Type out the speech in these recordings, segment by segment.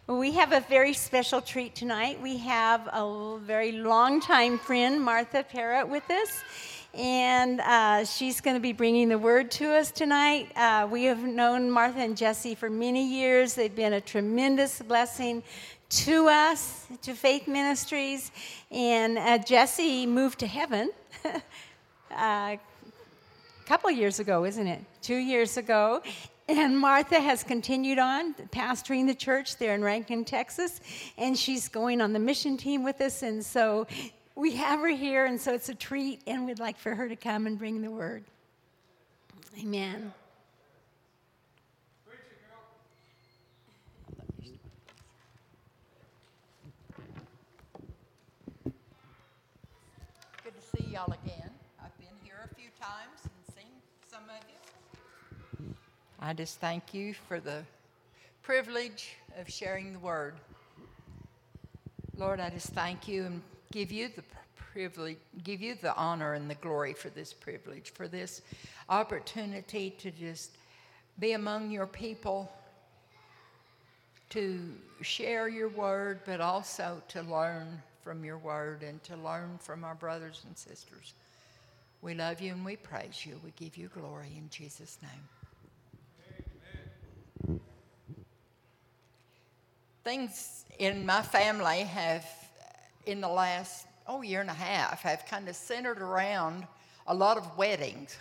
We have a very special treat tonight. We have a very long-time friend, Martha Parrott, with us, and she's going to be bringing the word to us tonight. We have known Martha and Jesse for many years. They've been a tremendous blessing to us, to Faith Ministries, and Jesse moved to heaven a couple years ago, isn't it? 2 years ago. And Martha has continued on pastoring the church there in Rankin, Texas, and she's going on the mission team with us, and so we have her here, and so it's a treat, and we'd like for her to come and bring the word. Amen. Good to see y'all again. I've been here a few times and seen some of you. I just thank you for the privilege of sharing the word. Lord, I just thank you and give you the privilege, give you the honor and the glory for this privilege, for this opportunity to just be among your people, to share your word, but also to learn from your word and to learn from our brothers and sisters. We love you and we praise you. We give you glory in Jesus' name. Things in my family have, in the last year and a half, have kind of centered around a lot of weddings.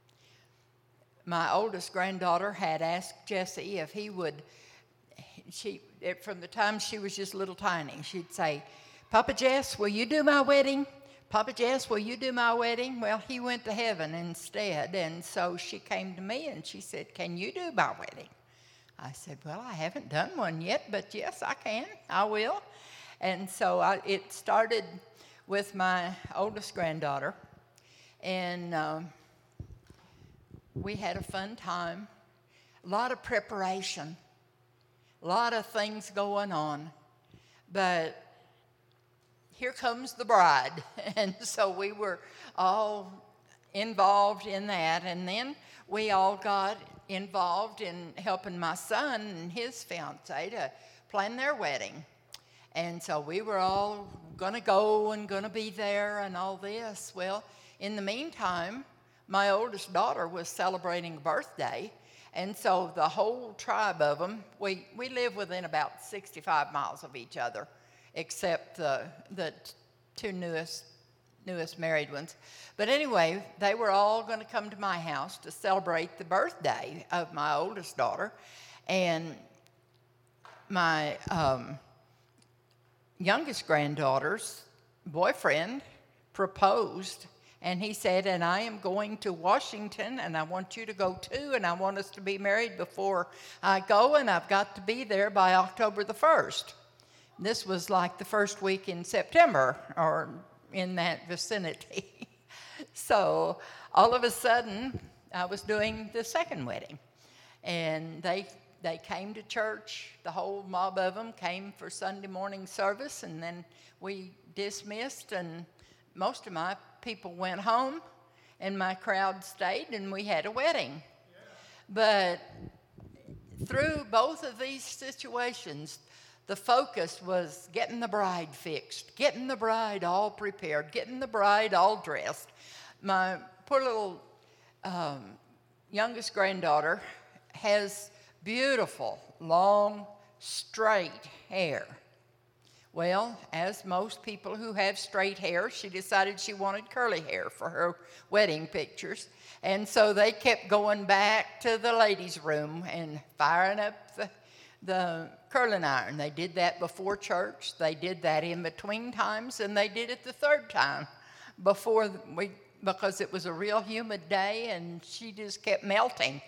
My oldest granddaughter had asked Jesse if he would, from the time she was just little tiny, she'd say, "Papa Jess, will you do my wedding? Papa Jess, will you do my wedding?" Well, he went to heaven instead, and so she came to me and she said, "Can you do my wedding?" I said, "Well, I haven't done one yet, but yes, I can. I will." And so it started with my oldest granddaughter, and we had a fun time, a lot of preparation, a lot of things going on, but here comes the bride, and so we were all involved in that, and then we all got involved in helping my son and his fiancée to plan their wedding. And so we were all going to go and going to be there and all this. Well, in the meantime, my oldest daughter was celebrating a birthday, and so the whole tribe of them, we live within about 65 miles of each other, except the two newest married ones. But anyway, they were all going to come to my house to celebrate the birthday of my oldest daughter. And my youngest granddaughter's boyfriend proposed, and he said, "And I am going to Washington, and I want you to go too, and I want us to be married before I go, and I've got to be there by October the 1st. This was like the first week in September, or in that vicinity. So all of a sudden, I was doing the second wedding, and they came to church. The whole mob of them came for Sunday morning service, and then we dismissed, and most of my people went home, and my crowd stayed, and we had a wedding. But through both of these situations, the focus was getting the bride fixed, getting the bride all prepared, getting the bride all dressed. My poor little youngest granddaughter has beautiful, long, straight hair. Well, as most people who have straight hair, she decided she wanted curly hair for her wedding pictures. And so they kept going back to the ladies' room and firing up the curling iron. They did that before church. They did that in between times, and they did it the third time because it was a real humid day, and she just kept melting.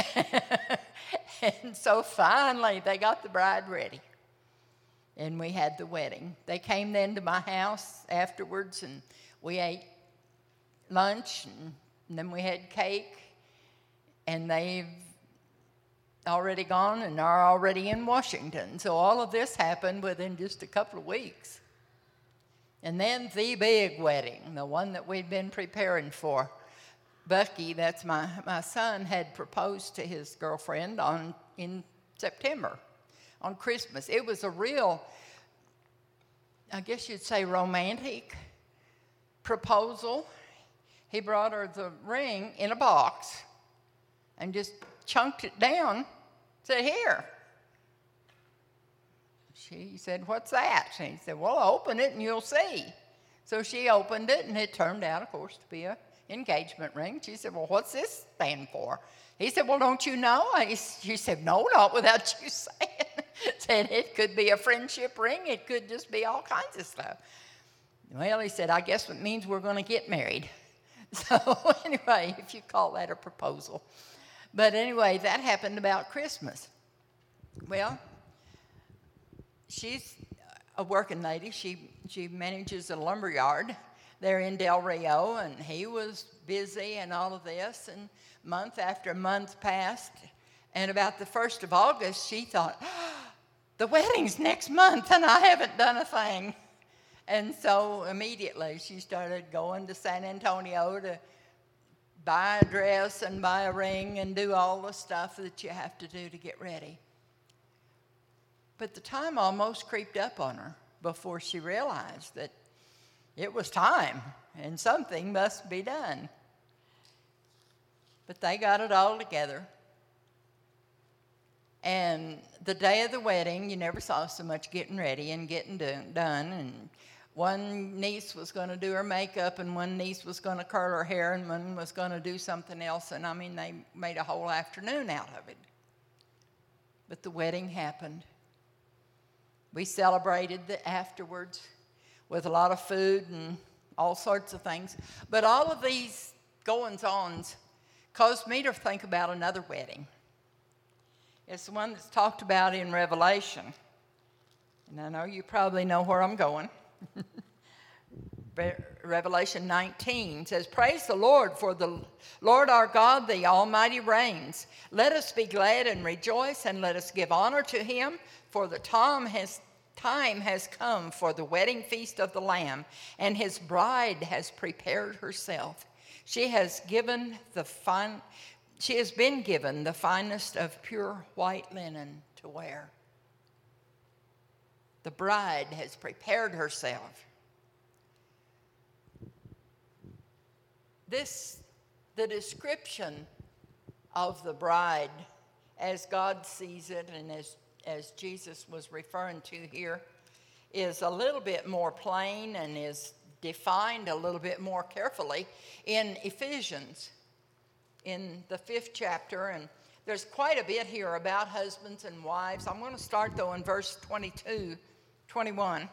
And so finally, they got the bride ready, and we had the wedding. They came then to my house afterwards, and we ate lunch, and then we had cake, and they've already gone and are already in Washington. So all of this happened within just a couple of weeks. And then the big wedding, the one that we'd been preparing for. Bucky, that's my son, had proposed to his girlfriend in September, on Christmas. It was a real, I guess you'd say, romantic proposal. He brought her the ring in a box and just chunked it down, said, "Here." She said, "What's that?" And he said, "Well, open it and you'll see." So she opened it, and it turned out, of course, to be an engagement ring. She said, "Well, what's this stand for?" He said, "Well, don't you know?" She said, "No, not without you saying." Said it could be a friendship ring. It could just be all kinds of stuff. Well, he said, "I guess it means we're going to get married." So anyway, if you call that a proposal. But anyway, that happened about Christmas. Well, she's a working lady. She manages a lumber yard there in Del Rio, and he was busy and all of this, and month after month passed, and about the 1st of August, she thought, the wedding's next month, and I haven't done a thing. And so immediately she started going to San Antonio to buy a dress and buy a ring and do all the stuff that you have to do to get ready. But the time almost creeped up on her before she realized that it was time and something must be done. But they got it all together. And the day of the wedding, you never saw so much getting ready and getting done. And one niece was going to do her makeup, and one niece was going to curl her hair, and one was going to do something else. And I mean, they made a whole afternoon out of it. But the wedding happened. We celebrated afterwards with a lot of food and all sorts of things. But all of these goings-ons caused me to think about another wedding. It's the one that's talked about in Revelation. And I know you probably know where I'm going. Revelation 19 says, "Praise the Lord, for the Lord our God, the Almighty reigns. Let us be glad and rejoice, and let us give honor to him, for the time has come for the wedding feast of the Lamb, and his bride has prepared herself. She has been given the finest of pure white linen to wear." The bride has prepared herself. The description of the bride as God sees it and as Jesus was referring to here is a little bit more plain and is defined a little bit more carefully in Ephesians in the 5th chapter. And there's quite a bit here about husbands and wives. I'm going to start, though, in verse 21.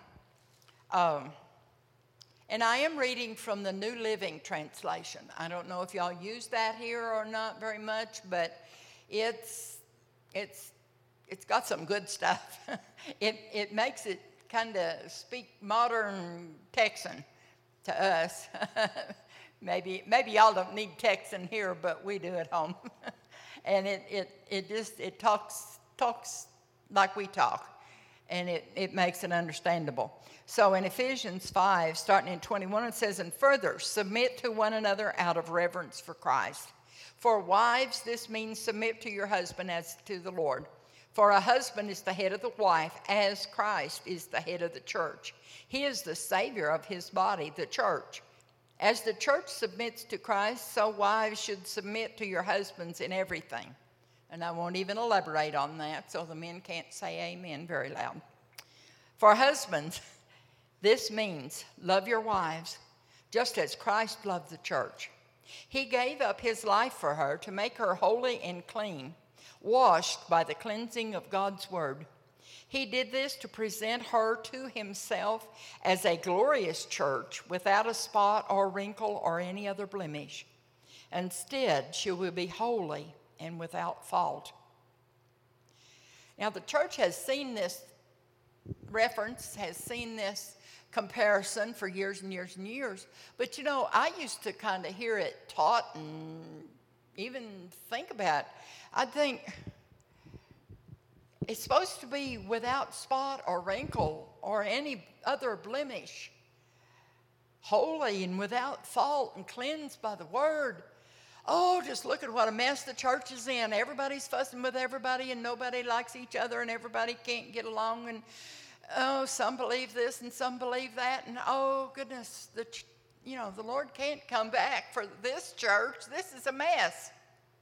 And I am reading from the New Living Translation. I don't know if y'all use that here or not very much, but it's got some good stuff. It makes it kind of speak modern Texan to us. Maybe y'all don't need Texan here, but we do at home. And it talks like we talk, and it makes it understandable. So in Ephesians 5, starting in 21, it says, "And further, submit to one another out of reverence for Christ. For wives, this means submit to your husband as to the Lord. For a husband is the head of the wife, as Christ is the head of the church. He is the Savior of his body, the church. As the church submits to Christ, so wives should submit to your husbands in everything." And I won't even elaborate on that, so the men can't say amen very loud. "For husbands, this means love your wives, just as Christ loved the church. He gave up his life for her to make her holy and clean, washed by the cleansing of God's word. He did this to present her to himself as a glorious church without a spot or wrinkle or any other blemish. Instead, she will be holy and without fault." Now, the church has seen this reference, has seen this comparison for years and years and years. But, you know, I used to kind of hear it taught and even think about it. I think it's supposed to be without spot or wrinkle or any other blemish, holy and without fault and cleansed by the word. Oh, just look at what a mess the church is in. Everybody's fussing with everybody and nobody likes each other and everybody can't get along. And oh, some believe this and some believe that. And oh, goodness, the Lord can't come back for this church. This is a mess.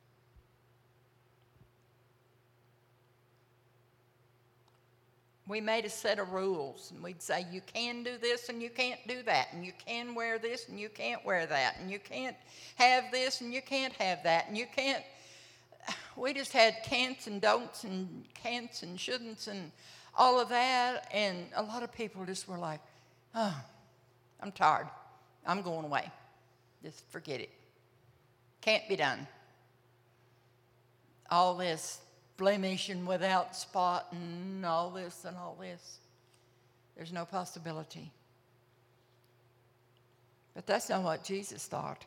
We made a set of rules, and we'd say, you can do this and you can't do that, and you can wear this and you can't wear that, and you can't have this and you can't have that, and you can't. We just had can'ts and don'ts and can'ts and shouldn'ts and all of that, and a lot of people just were like, oh, I'm tired. I'm going away. Just forget it. Can't be done. All this blemish and without spot and all this and all this. There's no possibility. But that's not what Jesus thought.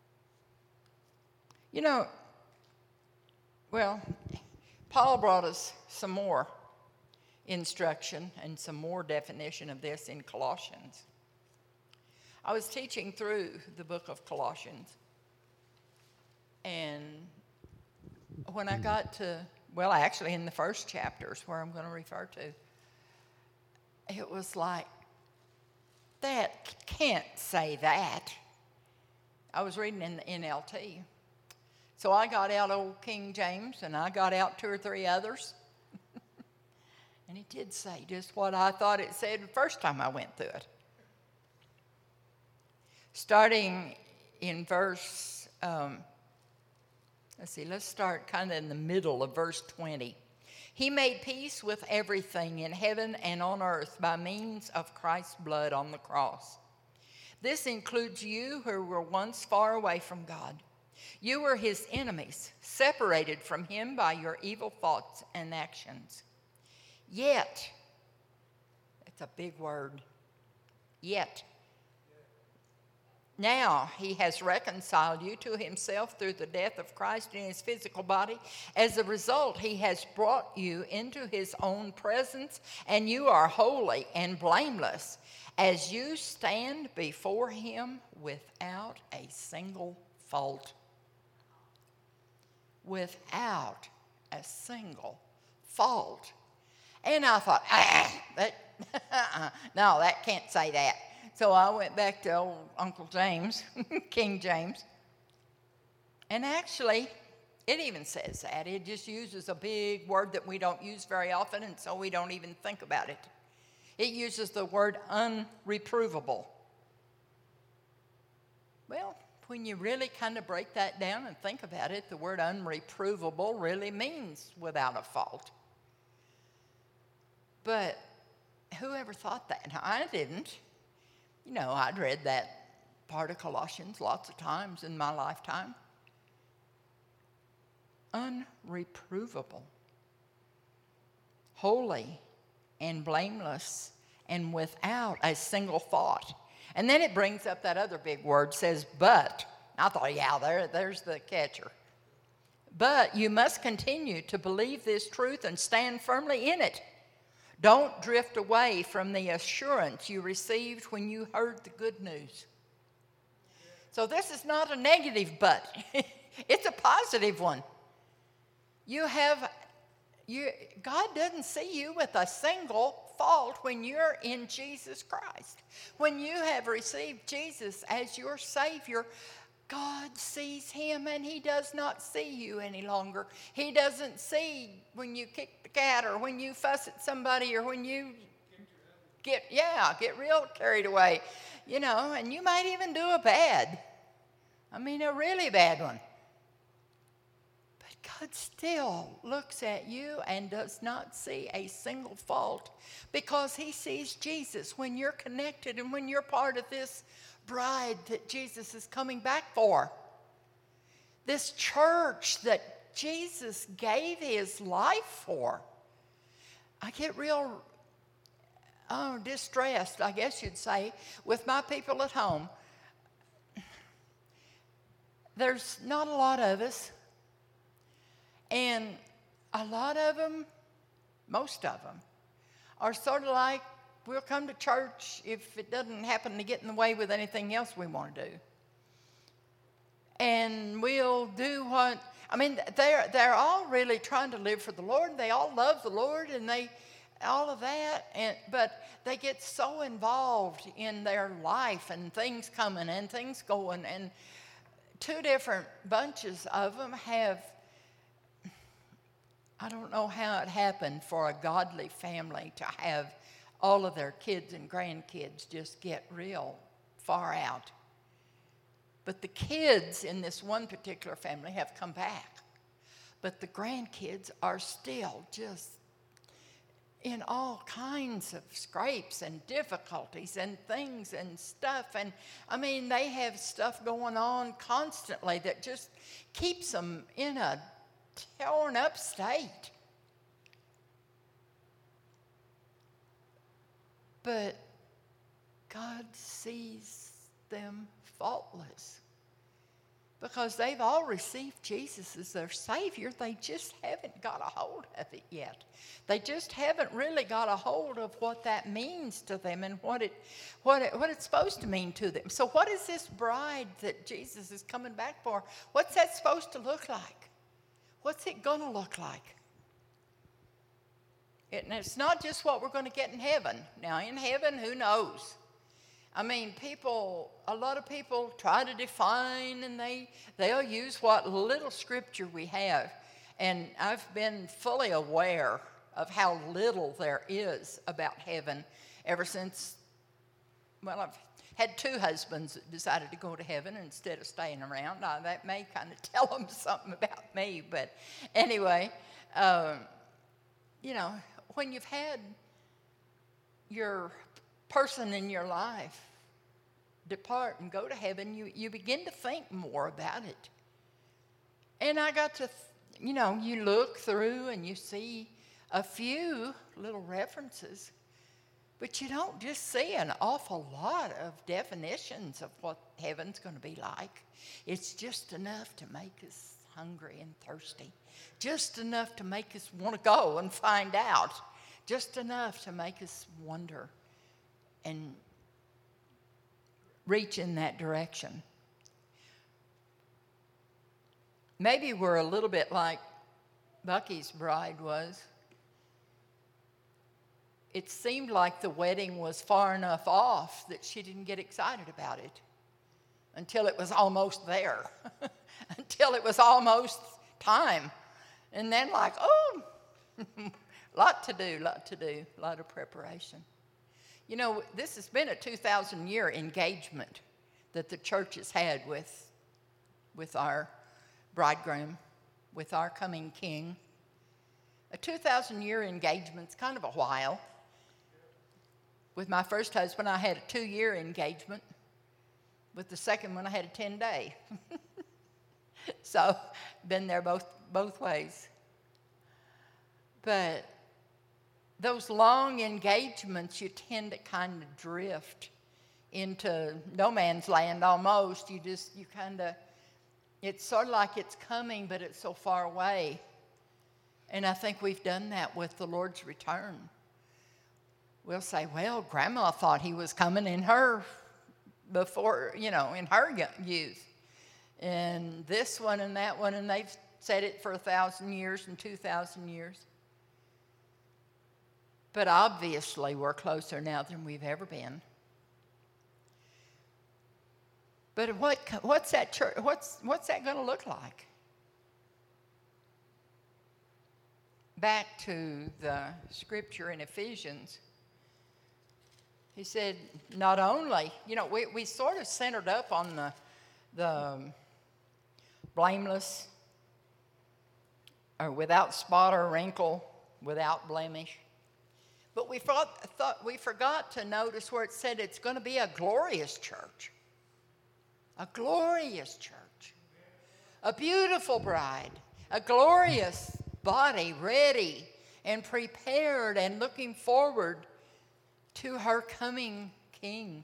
Paul brought us some more instruction and some more definition of this in Colossians. I was teaching through the book of Colossians, and when I got to, actually in the first chapters where I'm going to refer to, it was like, that can't say that. I was reading in the NLT. So I got out old King James, and I got out 2 or 3 others. And it did say just what I thought it said the first time I went through it. Starting in verse, let's start kind of in the middle of verse 20. He made peace with everything in heaven and on earth by means of Christ's blood on the cross. This includes you who were once far away from God. You were his enemies, separated from him by your evil thoughts and actions. Yet, it's a big word, yet. Now he has reconciled you to himself through the death of Christ in his physical body. As a result, he has brought you into his own presence, and you are holy and blameless as you stand before him without a single fault. Without a single fault. And I thought, no, that can't say that. So I went back to old Uncle James, King James. And actually, it even says that. It just uses a big word that we don't use very often, and so we don't even think about it. It uses the word unreprovable. Well, when you really kind of break that down and think about it, the word unreprovable really means without a fault. But whoever thought that? Now, I didn't. I'd read that part of Colossians lots of times in my lifetime. Unreprovable, holy and blameless and without a single thought. And then it brings up that other big word, says but. I thought, there's the catcher. But you must continue to believe this truth and stand firmly in it. Don't drift away from the assurance you received when you heard the good news. So this is not a negative but. It's a positive one. God doesn't see you with a single fault when you're in Jesus Christ. When you have received Jesus as your Savior, God sees him and he does not see you any longer. He doesn't see when you kick the cat or when you fuss at somebody or when you get real carried away, and you might even do a really bad one. But God still looks at you and does not see a single fault because he sees Jesus when you're connected and when you're part of this bride that Jesus is coming back for. This church that Jesus gave his life for. I get real distressed, I guess you'd say, with my people at home. There's not a lot of us. And a lot of them, most of them, are sort of like, we'll come to church if it doesn't happen to get in the way with anything else we want to do. and we'll do what, I mean, they're all really trying to live for the Lord. They all love the Lord, and all of that, but they get so involved in their life and things coming and things going, and two different bunches of them have, I don't know how it happened for a godly family to have all of their kids and grandkids just get real far out. But the kids in this one particular family have come back. But the grandkids are still just in all kinds of scrapes and difficulties and things and stuff. And I mean, they have stuff going on constantly that just keeps them in a torn up state. But God sees them faultless because they've all received Jesus as their Savior. They just haven't got a hold of it yet. They just haven't really got a hold of what that means to them and what it's supposed to mean to them. So what is this bride that Jesus is coming back for? What's that supposed to look like? What's it going to look like? And it's not just what we're going to get in heaven. Now, in heaven, who knows? I mean, a lot of people try to define, and they'll use what little scripture we have. And I've been fully aware of how little there is about heaven ever since, well, I've had two husbands that decided to go to heaven instead of staying around. Now, that may kind of tell them something about me, but anyway, when you've had your person in your life depart and go to heaven, you begin to think more about it. And I got to, you look through and you see a few little references, but you don't just see an awful lot of definitions of what heaven's going to be like. It's just enough to make us hungry and thirsty, just enough to make us want to go and find out, just enough to make us wonder and reach in that direction. Maybe we're a little bit like Bucky's bride was. It seemed like the wedding was far enough off that she didn't get excited about it until it was almost there, until it was almost time. And then lot to do, a lot of preparation. This has been a 2,000-year engagement that the church has had with our bridegroom, with our coming king. A 2,000-year engagement's kind of a while. With my first husband, I had a 2-year engagement. With the second one, I had a 10-day. So, been there both ways. But those long engagements, you tend to kind of drift into no man's land almost. It's sort of like it's coming, but it's so far away. And I think we've done that with the Lord's return. We'll say, well, Grandma thought he was coming in her youth. And this one and that one, and they've said it for 1,000 years and 2,000 years. But obviously, we're closer now than we've ever been. But what's that church? What's that going to look like? Back to the scripture in Ephesians. He said, not only, we sort of centered up on the blameless, or without spot or wrinkle, without blemish. But we forgot to notice where it said it's going to be a glorious church. A glorious church. A beautiful bride. A glorious body ready and prepared and looking forward to her coming king.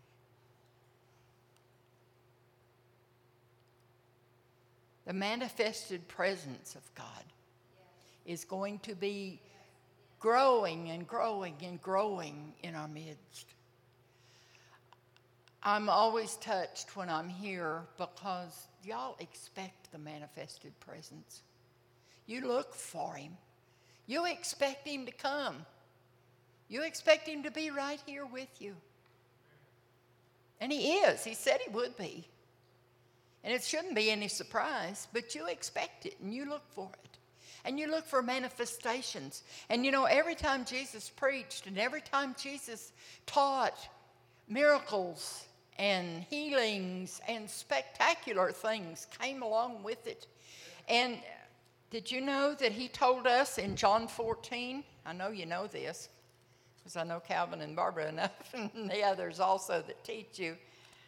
The manifested presence of God is going to be growing and growing and growing in our midst. I'm always touched when I'm here because, y'all expect the manifested presence. You look for him. You expect him to come. You expect him to be right here with you. And he is. He said he would be. And it shouldn't be any surprise, but you expect it and you look for it. And you look for manifestations. And you know, every time Jesus preached and every time Jesus taught, miracles and healings and spectacular things came along with it. And did you know that he told us in John 14? I know you know this, because I know Calvin and Barbara enough, and the others also that teach you.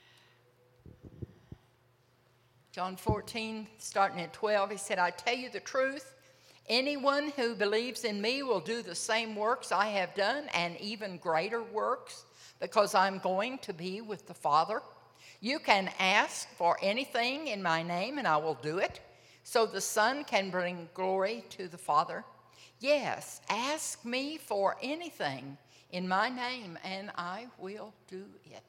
John 14, starting at 12, he said, I tell you the truth, anyone who believes in me will do the same works I have done, and even greater works, because I'm going to be with the Father. You can ask for anything in my name, and I will do it, so the Son can bring glory to the Father. Yes, ask me for anything in my name, and I will do it.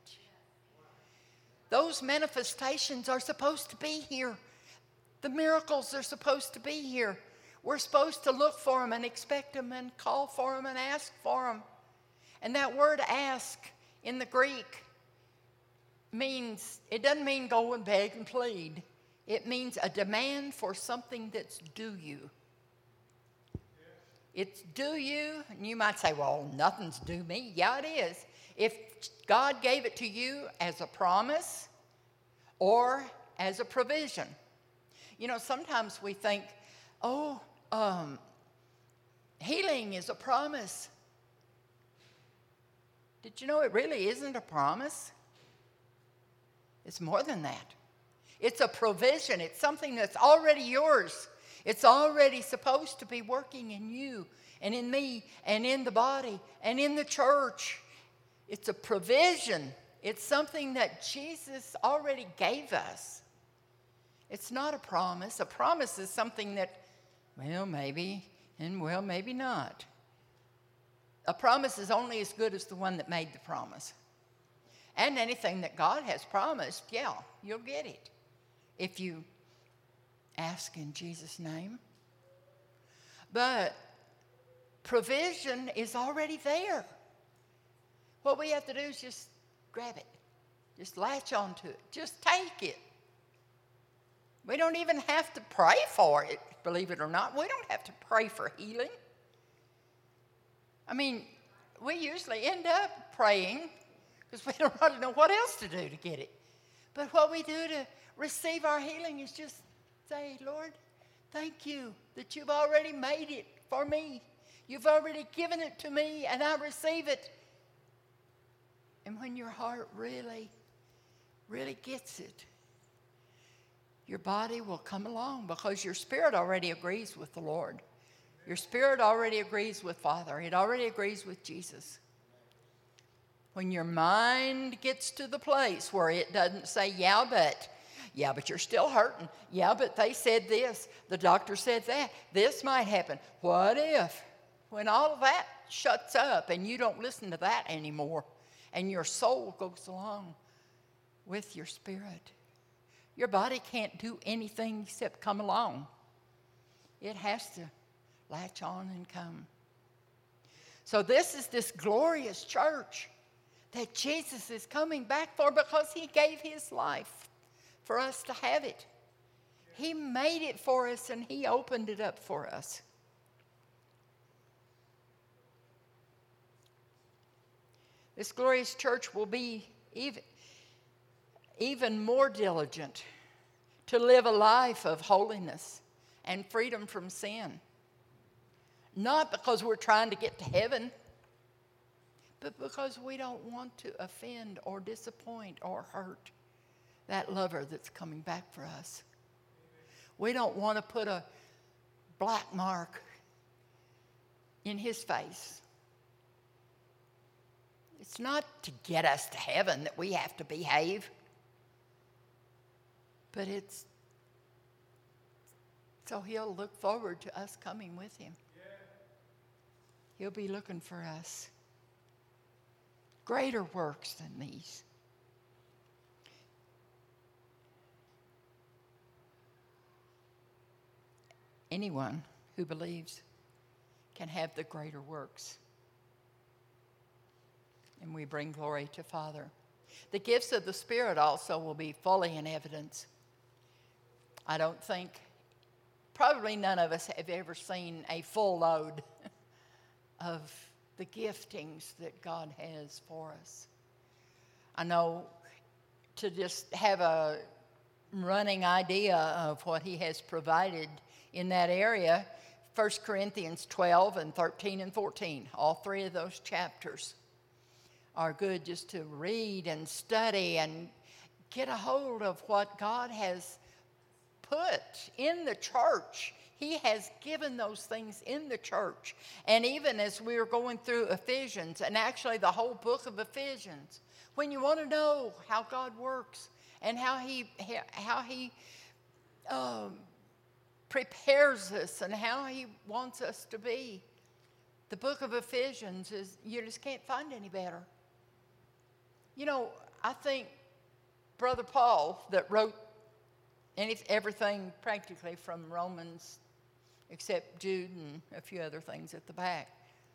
Those manifestations are supposed to be here. The miracles are supposed to be here. We're supposed to look for them and expect them and call for them and ask for them. And that word ask in the Greek means, it doesn't mean go and beg and plead. It means a demand for something that's due you. It's due you, and you might say, well, nothing's due me. Yeah, it is. If God gave it to you as a promise or as a provision. You know, sometimes we think, healing is a promise. Did you know it really isn't a promise? It's more than that. It's a provision. It's something that's already yours. It's already supposed to be working in you and in me and in the body and in the church. It's a provision. It's something that Jesus already gave us. It's not a promise. A promise is something that, well, maybe, and well, maybe not. A promise is only as good as the one that made the promise. And anything that God has promised, yeah, you'll get it if you ask in Jesus' name. But provision is already there. What we have to do is just grab it. Just latch onto it. Just take it. We don't even have to pray for it, believe it or not. We don't have to pray for healing. I mean, we usually end up praying because we don't really know what else to do to get it. But what we do to receive our healing is just say, Lord, thank you that you've already made it for me. You've already given it to me, and I receive it. And when your heart really, really gets it, your body will come along because your spirit already agrees with the Lord. Your spirit already agrees with Father. It already agrees with Jesus. When your mind gets to the place where it doesn't say, yeah, but you're still hurting. Yeah, but they said this. The doctor said that. This might happen. What if? When all of that shuts up and you don't listen to that anymore and your soul goes along with your spirit, your body can't do anything except come along. It has to latch on and come. So this is this glorious church that Jesus is coming back for because he gave his life for us to have it. He made it for us and he opened it up for us. This glorious church will be even more diligent to live a life of holiness and freedom from sin. Not because we're trying to get to heaven, but because we don't want to offend or disappoint or hurt that lover that's coming back for us. We don't want to put a black mark in his face. It's not to get us to heaven that we have to behave, but it's so he'll look forward to us coming with him. He'll be looking for us. Greater works than these. anyone who believes can have the greater works. And we bring glory to Father. The gifts of the Spirit also will be fully in evidence. I don't think, probably none of us have ever seen a full load of the giftings that God has for us. I know, to just have a running idea of what he has provided in that area, 1 Corinthians 12 and 13 and 14, all three of those chapters are good just to read and study and get a hold of what God has put in the church. He has given those things in the church. And even as we were going through Ephesians, and actually the whole book of Ephesians, when you want to know how God works and how he prepares us and how he wants us to be, the book of Ephesians is, you just can't find any better. You know, I think Brother Paul, that wrote everything practically from Romans, except Jude and a few other things at the back,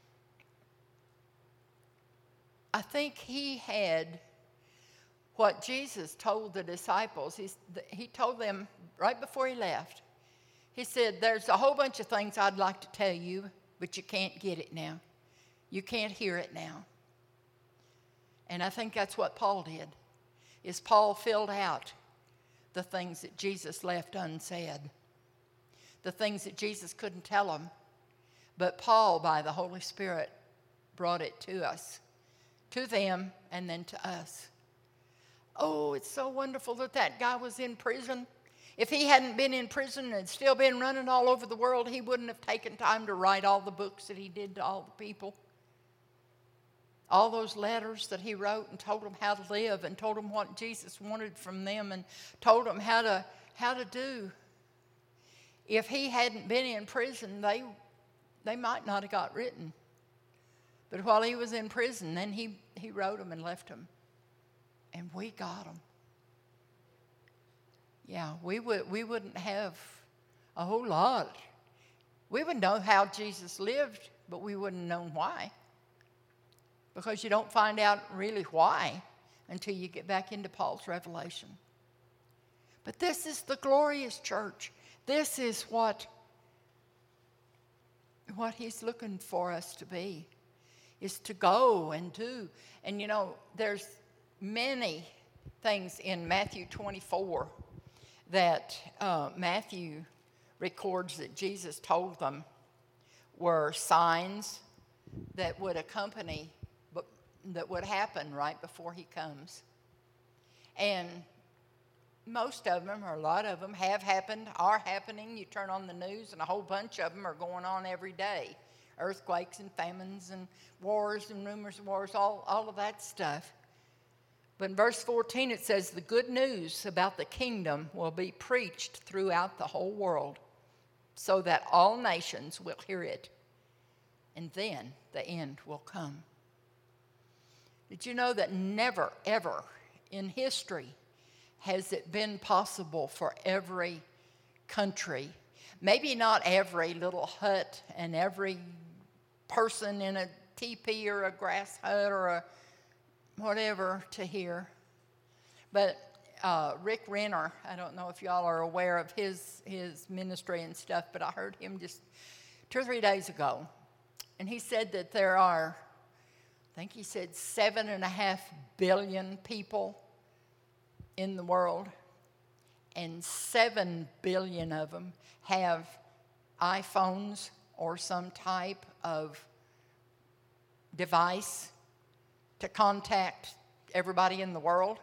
I think he had what Jesus told the disciples. He told them right before he left. He said, there's a whole bunch of things I'd like to tell you, but you can't get it now. You can't hear it now. And I think that's what Paul did, is Paul filled out the things that Jesus left unsaid, the things that Jesus couldn't tell him. But Paul, by the Holy Spirit, brought it to us, to them, and then to us. Oh, it's so wonderful that that guy was in prison. If he hadn't been in prison and still been running all over the world, he wouldn't have taken time to write all the books that he did to all the people. All those letters that he wrote and told them how to live and told them what Jesus wanted from them and told them how to do. If he hadn't been in prison, they might not have got written. But while he was in prison, then he wrote them and left them. And we got them. Yeah, we wouldn't have a whole lot. We would know how Jesus lived, but we wouldn't know why. Because you don't find out really why until you get back into Paul's revelation. But this is the glorious church. This is what he's looking for us to be, is to go and do. And you know, there's many things in Matthew 24 that Matthew records that Jesus told them were signs that would accompany, that would happen right before he comes. And most of them, or a lot of them, have happened, are happening. You turn on the news and a whole bunch of them are going on every day. Earthquakes and famines and wars and rumors of wars, all of that stuff. But in verse 14 it says, the good news about the kingdom will be preached throughout the whole world so that all nations will hear it. And then the end will come. Did you know that never, ever in history has it been possible for every country, maybe not every little hut and every person in a teepee or a grass hut or a whatever to hear, but Rick Renner, I don't know if y'all are aware of his ministry and stuff, but I heard him just 2 or 3 days ago, and he said that there are, I think he said 7.5 billion people in the world, and 7 billion of them have iPhones or some type of device to contact everybody in the world.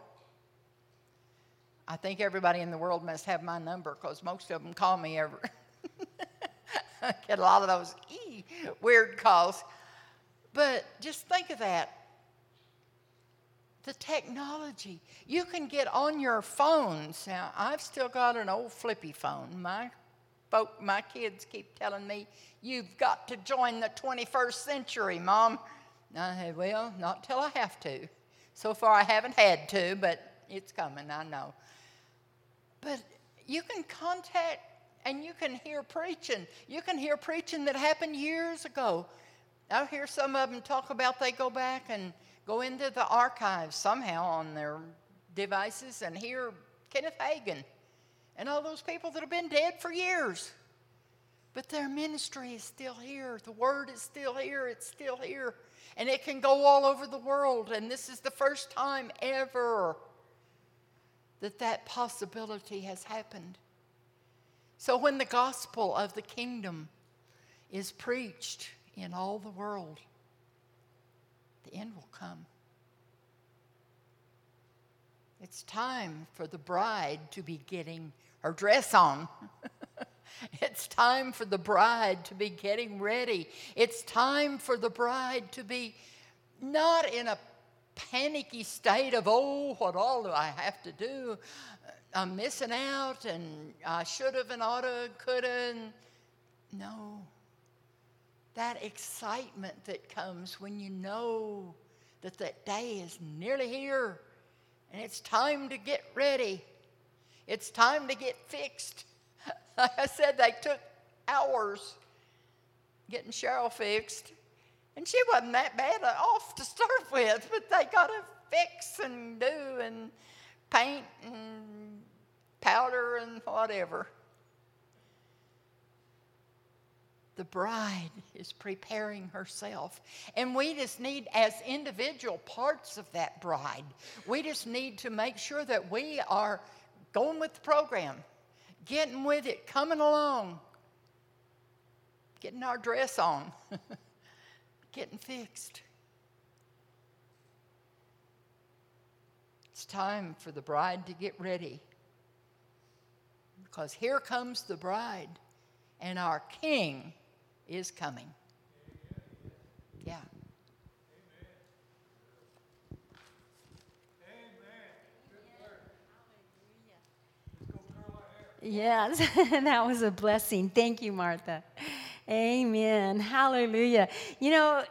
I think everybody in the world must have my number because most of them call me every. I get a lot of those weird calls. But just think of that. The technology. You can get on your phones. Now, I've still got an old flippy phone. My kids keep telling me, you've got to join the 21st century, Mom. I said, well, not till I have to. So far I haven't had to, but it's coming, I know. But you can contact And you can hear preaching. You can hear preaching that happened years ago. I hear some of them talk about they go back and go into the archives somehow on their devices and hear Kenneth Hagin and all those people that have been dead for years. But their ministry is still here. The word is still here. It's still here. And it can go all over the world. And this is the first time ever that possibility has happened. So when the gospel of the kingdom is preached in all the world, the end will come. It's time for the bride to be getting her dress on. It's time for the bride to be getting ready. It's time for the bride to be not in a panicky state of, oh, what all do I have to do? I'm missing out, and I should have and ought to, could have. No. That excitement that comes when you know that day is nearly here, and it's time to get ready. It's time to get fixed. Like I said, they took hours getting Cheryl fixed, and she wasn't that bad off to start with, but they got to fix and do and paint and powder and whatever. The bride is preparing herself. And we just need, as individual parts of that bride, we just need to make sure that we are going with the program, getting with it, coming along, getting our dress on, getting fixed. It's time for the bride to get ready, because here comes the bride, and our King is coming. Yeah. Yes, that was a blessing. Thank you, Martha. Amen. Hallelujah. You know,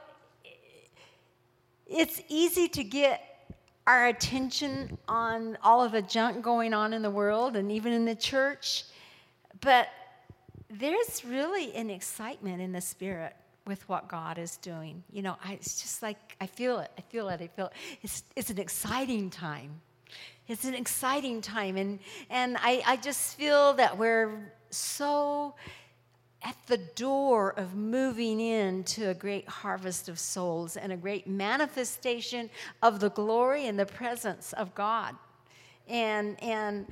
it's easy to get our attention on all of the junk going on in the world and even in the church, but there's really an excitement in the spirit with what God is doing. You know, it's just like, I feel it. It's an exciting time. It's an exciting time, and I just feel that we're so at the door of moving into a great harvest of souls and a great manifestation of the glory and the presence of God. And in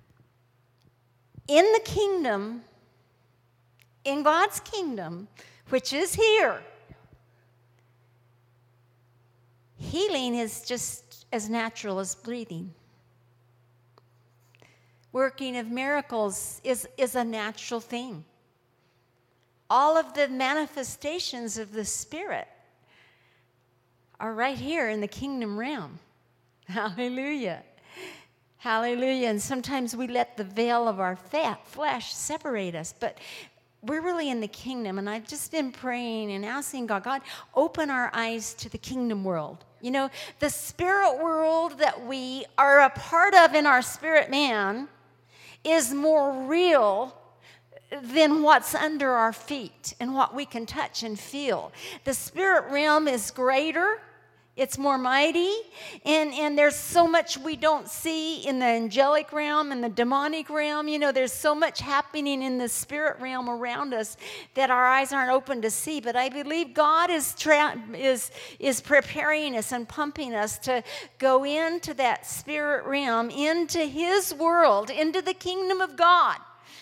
the kingdom, in God's kingdom, which is here, healing is just as natural as breathing. Working of miracles is a natural thing. All of the manifestations of the Spirit are right here in the kingdom realm. Hallelujah. Hallelujah. And sometimes we let the veil of our flesh separate us, but we're really in the kingdom. And I've just been praying and asking God, open our eyes to the kingdom world. You know, the spirit world that we are a part of in our spirit man is more real than what's under our feet and what we can touch and feel. The spirit realm is greater. It's more mighty, and there's so much we don't see in the angelic realm and the demonic realm. You know, there's so much happening in the spirit realm around us that our eyes aren't open to see. But I believe God is preparing us and pumping us to go into that spirit realm, into His world, into the kingdom of God.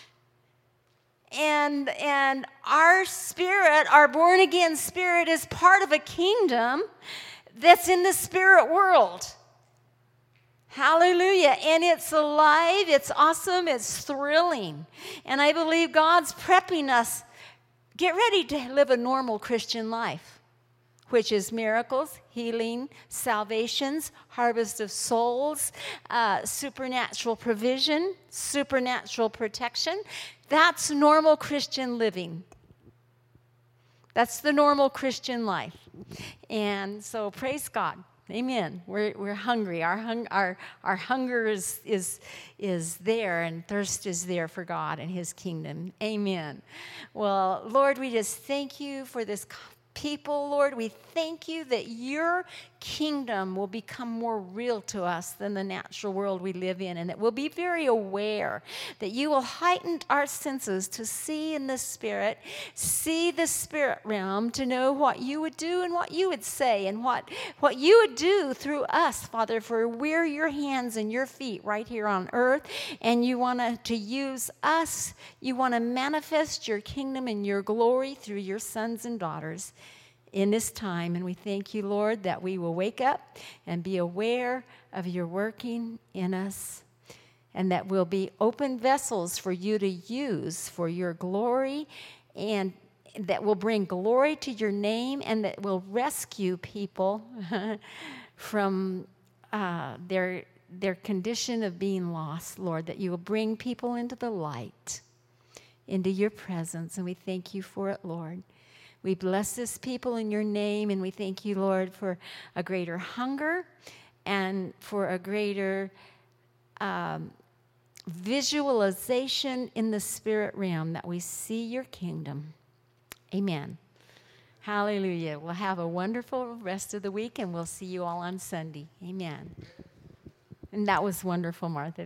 And our spirit, our born-again spirit, is part of a kingdom that's in the spirit world. Hallelujah. And it's alive, it's awesome, it's thrilling. And I believe God's prepping us. Get ready to live a normal Christian life, which is miracles, healing, salvations, harvest of souls, supernatural provision, supernatural protection. That's normal Christian living. That's the normal Christian life. And so praise God. Amen. We're hungry. Our hunger is there, and thirst is there for God and His kingdom. Amen. Well, Lord, we just thank you for this people, Lord. We thank you that your kingdom will become more real to us than the natural world we live in, and that we'll be very aware, that you will heighten our senses to see in the Spirit, see the spirit realm, to know what you would do and what you would say and what you would do through us, Father, for we're your hands and your feet right here on earth, and you want to use us. You want to manifest your kingdom and your glory through your sons and daughters in this time. And we thank you, Lord, that we will wake up and be aware of your working in us, and that we'll be open vessels for you to use for your glory, and that will bring glory to your name, and that will rescue people from their condition of being lost, Lord, that you will bring people into the light, into your presence, and we thank you for it, Lord. We bless this people in your name, and we thank you, Lord, for a greater hunger and for a greater visualization in the spirit realm, that we see your kingdom. Amen. Hallelujah. We'll have a wonderful rest of the week, and we'll see you all on Sunday. Amen. And that was wonderful, Martha.